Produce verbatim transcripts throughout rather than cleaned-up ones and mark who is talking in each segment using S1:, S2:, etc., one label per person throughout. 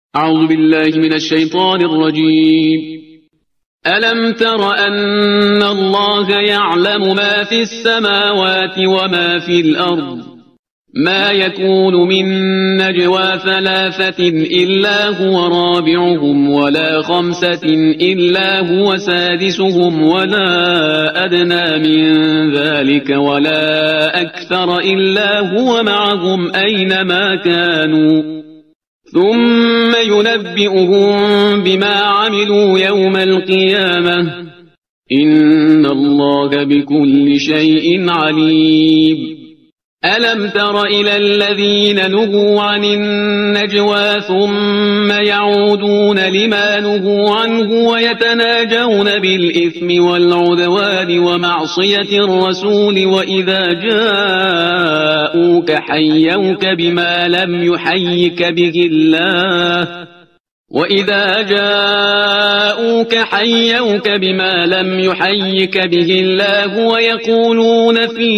S1: أعوذ بالله من الشيطان الرجيم. ألم تر أن الله يعلم ما في السماوات وما في الأرض؟ ما يكون من نجوى ثلاثة إلا هو رابعهم ولا خمسة إلا هو سادسهم ولا أدنى من ذلك ولا أكثر إلا هو معهم أينما كانوا ثم ينبئهم بما عملوا يوم القيامة إن الله بكل شيء عليم. ألم تر إلى الذين نهوا عن النجوى ثم يعودون لما نهوا عنه ويتناجون بالإثم والعدوان ومعصية الرسول وإذا جاءوك حيوك بما لم يحيك به الله وإذا جاءوك حيوك بما لم يحيك به الله ويقولون في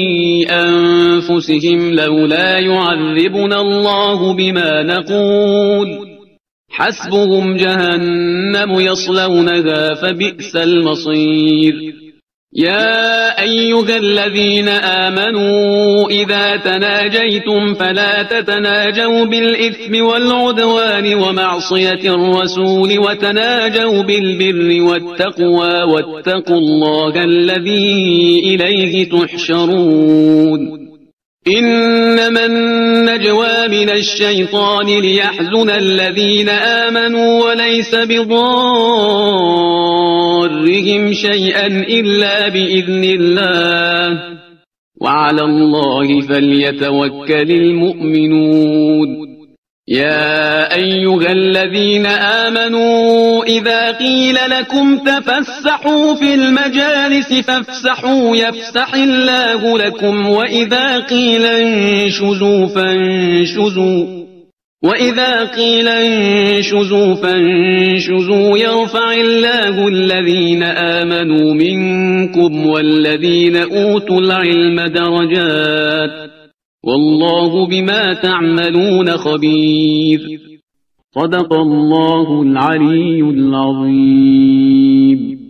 S1: أنفسهم لولا يعذبنا الله بما نقول حسبهم جهنم يصلونها فبئس المصير. يا أيها الذين آمنوا إذا تناجيتم فلا تتناجوا بالإثم والعدوان ومعصية الرسول وتناجوا بالبر والتقوى واتقوا الله الذي إليه تحشرون. إنما النجوى من الشيطان ليحزن الذين آمنوا وليس بضارهم شيئا إلا بإذن الله وعلى الله فليتوكل المؤمنون. يا أيها الذين آمنوا إذا قيل لكم تفسحوا في المجالس فافسحوا يفسح الله لكم وإذا قيل انشزوا فانشزوا وإذا قيل انشزوا فانشزوا يرفع الله الذين آمنوا منكم والذين أوتوا العلم درجات والله بما تعملون خبير. صدق الله العلي العظيم.